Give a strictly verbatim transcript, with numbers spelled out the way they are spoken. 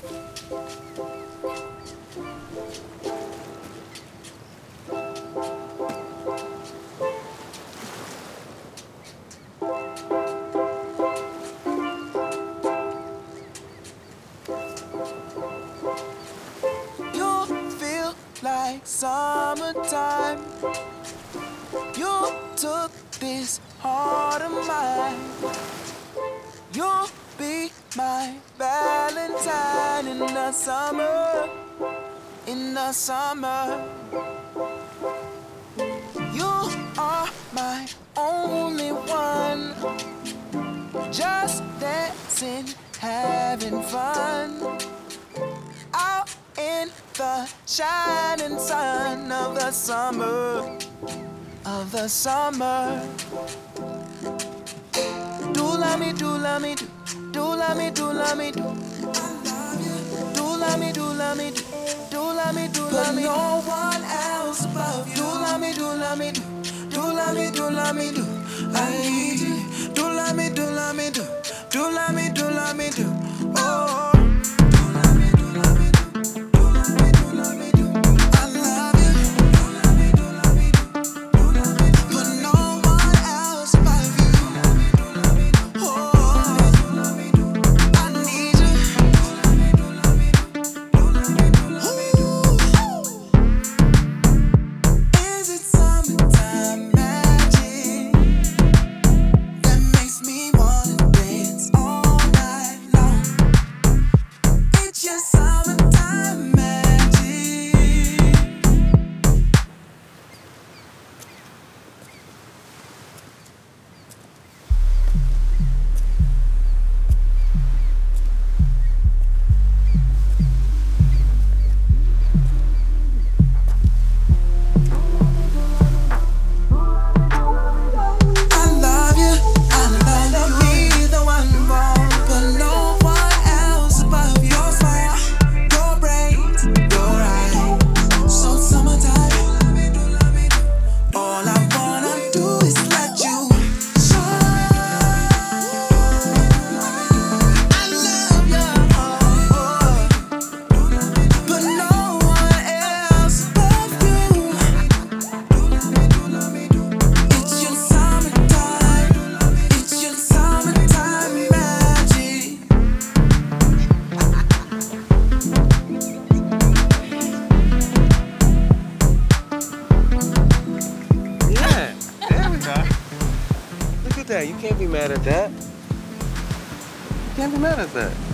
You feel like summertime. You took this heart of mine. You'll be my Valentine in the summer, in the summer. You are my only one, just dancing, having fun, out in the shining sun of the summer, of the summer. Do love me, do love me, do, do love me, do love me, do. Do love me, do love me, do, do love me, do love me. But no one else above you. Do love me, do love me, do, do love me, do love me, do. I need you. Do love me, do love me, do, do love me, do love me, do. Oh. You can't be mad at that. You can't be mad at that.